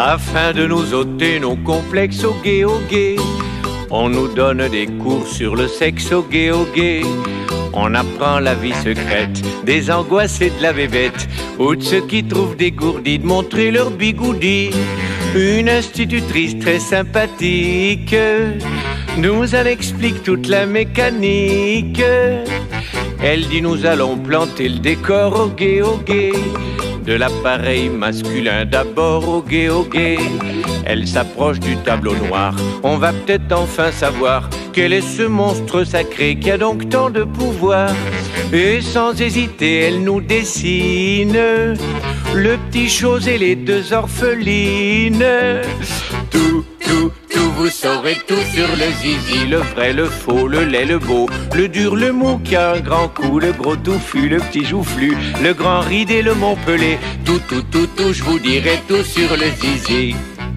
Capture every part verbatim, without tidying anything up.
Afin de nous ôter nos complexes au gay, au gay, on nous donne des cours sur le sexe au gay, au gay. On apprend la vie secrète des angoisses et de la bébête, ou de ceux qui trouvent dégourdis de montrer leur bigoudi. Une institutrice très sympathique nous en explique toute la mécanique. Elle dit nous allons planter le décor au gay, au gay, de l'appareil masculin d'abord au gay, au gay. Elle s'approche du tableau noir, on va peut-être enfin savoir quel est ce monstre sacré qui a donc tant de pouvoir. Et sans hésiter, elle nous dessine le petit chose et les deux orphelines. Tout, tout, tout, vous saurez tout sur le zizi, le vrai, le faux, le laid, le beau, le dur, le mou qui a un grand cou, le gros touffu, le petit joufflu, le grand ridé, le montpelé. Tout, tout, tout, tout, je vous dirai tout sur le zizi.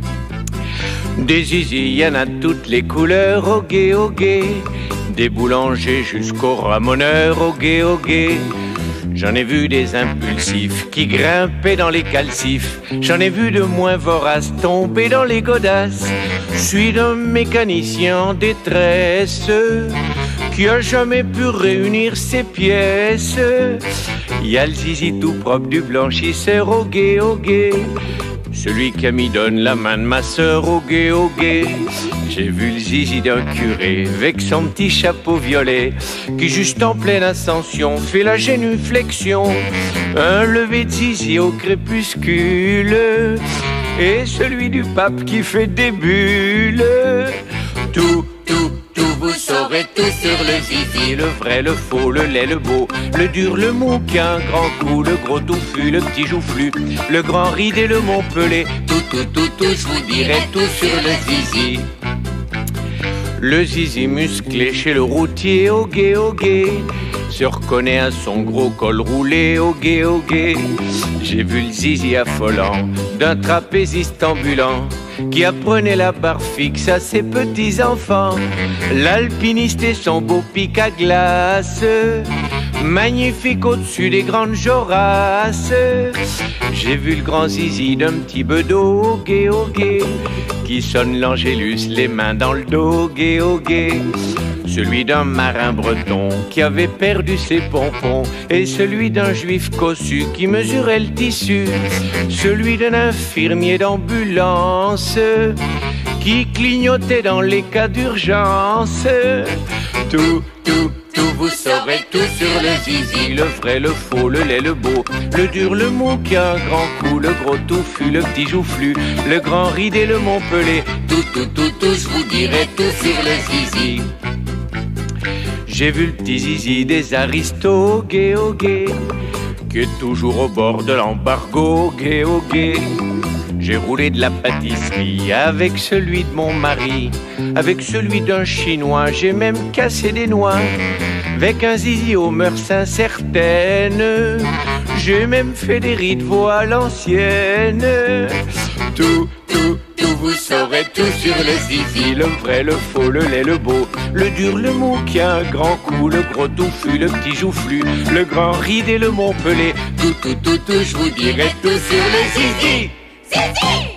Des zizis, y en a de toutes les couleurs au gay, au gay, des boulangers jusqu'aux ramoneurs au gay, au gay. J'en ai vu des impulsifs qui grimpaient dans les calcifs, j'en ai vu de moins voraces tomber dans les godasses. Je suis d'un mécanicien en détresse qui a jamais pu réunir ses pièces. Y a le zizi tout propre du blanchisseur au gay, au gay, celui qui a mis donne la main de ma sœur au gay, au gay. J'ai vu le zizi d'un curé avec son petit chapeau violet qui juste en pleine ascension fait la génuflexion. Un lever de zizi au crépuscule et celui du pape qui fait des bulles. Tout, tout, tout, vous saurez tout sur le zizi, le vrai, le faux, le laid, le beau, le dur, le mou qui a un grand cou, le gros touffu, le petit joufflu, le grand ridé, le montpelé. Tout, tout, tout, tout, je vous dirai tout sur le zizi. Le zizi musclé chez le routier au gay, au gay, se reconnaît à son gros col roulé au gay, au gay. J'ai vu le zizi affolant d'un trapéziste ambulant qui apprenait la barre fixe à ses petits-enfants. L'alpiniste et son beau pic à glace, magnifique au-dessus des grandes jorasses. J'ai vu le grand zizi d'un petit bedeau au gay, au gay, qui sonne l'angélus les mains dans le dos, gay, au gay. Celui d'un marin breton qui avait perdu ses pompons, et celui d'un juif cossu qui mesurait le tissu. Celui d'un infirmier d'ambulance qui clignotait dans les cas d'urgence. Tout, tout, tout, vous saurez tout sur le zizi, le vrai, le faux, le laid, le beau, le dur, le mou qui a un grand cou, le gros touffu, le petit joufflu, le grand ridé, le montpelé. Tout, tout, tout, tout, je vous dirai tout sur le zizi. J'ai vu le petit zizi des aristos, gay, au gay, qui est toujours au bord de l'embargo, gay, au gay. J'ai roulé de la pâtisserie avec celui de mon mari, avec celui d'un chinois, j'ai même cassé des noix, avec un zizi aux mœurs incertaines, j'ai même fait des rides voix à l'ancienne. Tout, tout, tout, vous saurez tout sur le zizi, le vrai, le faux, le laid, le beau, le dur, le mou qui a un grand cou, le gros touffu, le petit joufflu, le grand ridé, le montpelé. Tout, tout, tout, tout, je vous dirai tout sur le zizi. Zizi!